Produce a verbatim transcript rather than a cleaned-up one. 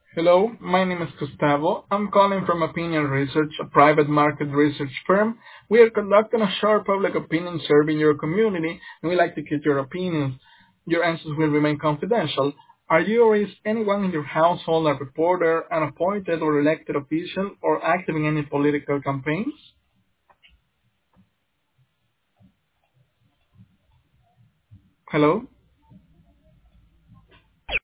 Hello, my name is Gustavo. I'm calling from Opinion Research, a private market research firm. We are conducting a short public opinion survey in your community, and we like to get your opinions. Your answers will remain confidential. Are you or is anyone in your household a reporter, an appointed or elected official, or active in any political campaigns? Hello?